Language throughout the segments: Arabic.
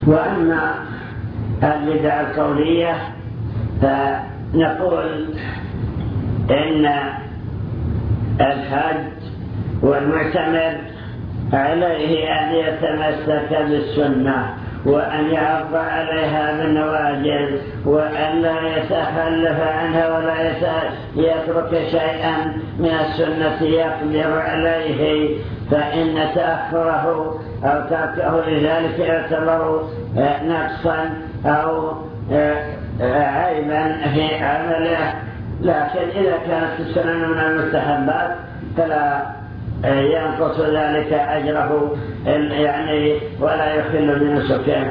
وأما البدع القولية فنقول إن الحج والمعتمر عليه أن يتمسك بالسنة وأن يعض عليها بالنواجذ وأن لا يتخلف عنها ولا يترك شيئا من السنة يقدر عليه، فإن تأخره أو تركه لذلك يعتبر نقصا أو عيبا في عمله. لكن إذا كانت السنن من المستحبات فلا ينقص ذلك أجره ولا يخل بنسكه.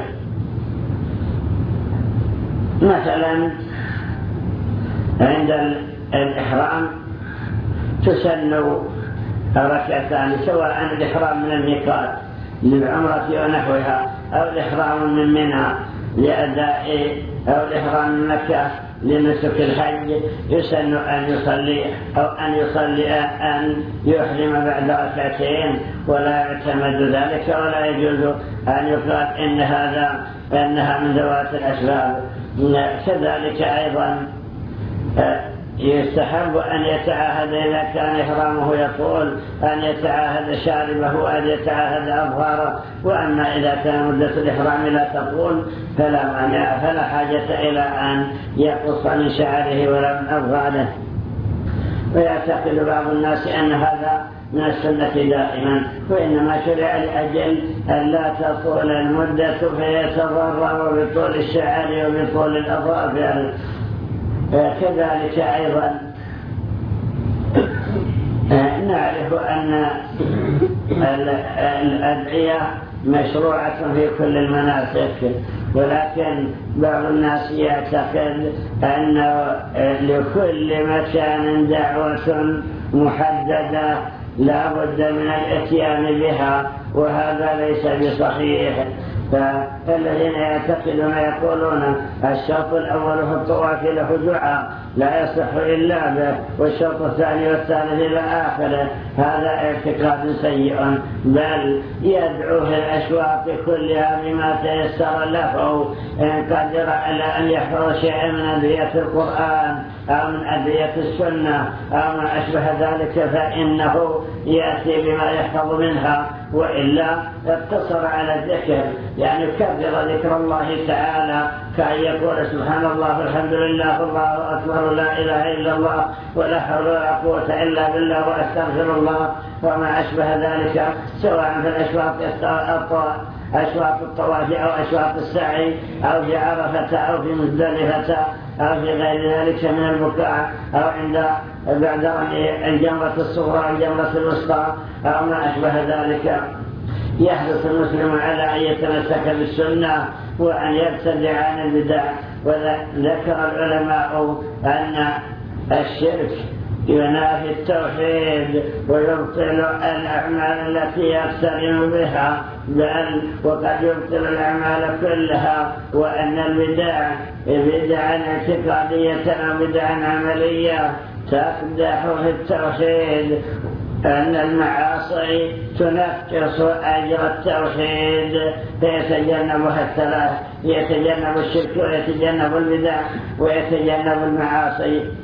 مثلا عند الإحرام تسن ركعتان، سواء الإحرام من الميقات للعمرة ونحوها أو الإحرام من منى لأداء أو الإحرام من مكة لنسك الحج، يسن أن يصلي أن يحرم بعد ركعتين ولا يعتمد ذلك، ولا يجوز أن يقال إنها من ذوات الأسباب. كذلك أيضا يستحب أن يتعاهد إذا كان إحرامه يطول أن يتعاهد شاربه وأن يتعاهد أظهاره. وأما إذا كان مدة الإحرام لا تطول فلا حاجة إلى أن يقص من شعره ولا من أظهاره. ويعتقد بعض الناس أن هذا من السنة دائما، وإنما شرع لأجل أن لا تطول المدة فيتضرر بطول الشعر وبطول الأظافر. كذلك أيضا نعرف أن الأدعية مشروعة في كل المناسك، ولكن بعض الناس يعتقد أن لكل مكان دعوة محددة لا بد من الاتيان بها، وهذا ليس بصحيح. فالذين يعتقدون يقولون الشرط الأول في الطواف له دعاء لا يصح إلا به، والشرط الثاني والثالث إلى آخره، هذا اعتقاد سيء، بل يدعو في الأشواط كلها بما تيسر له إن قدر على أن يحفظ شيئا من أدعية القرآن أو من أدعية السنة أو ما أشبه ذلك فإنه يأتي بما يحفظ منها، وإلا اقتصر على الذكر، يعني كبر ذكر الله تعالى كأن يقول سبحان الله الحمد لله الله أكبر لا إله إلا الله ولا حول ولا قوة إلا بالله وأستغفر الله وما أشبه ذلك، سواء في أشواط الطواف أو أشواط السعي أو في عرفة أو في مزدلفة أو في غير ذلك من البقاع أو بعد الجمرة الصغرى الجمرة الوسطى أو ما أشبه ذلك. يحرص المسلم على أن يتمسك بالسنة وأن يبتدع عن البدع. وذكر العلماء أن الشرك ينافي التوحيد ويبطل الأعمال التي يقترن بها، بل وقد يبطل الأعمال كلها، وأن البدع بدعا اعتقادية أو بدعا عملية تقدح في التوحيد، أن المعاصي تنقص أجر التوحيد فيتجنبها الثلاث، يتجنب الشرك ويتجنب البدع ويتجنب المعاصي.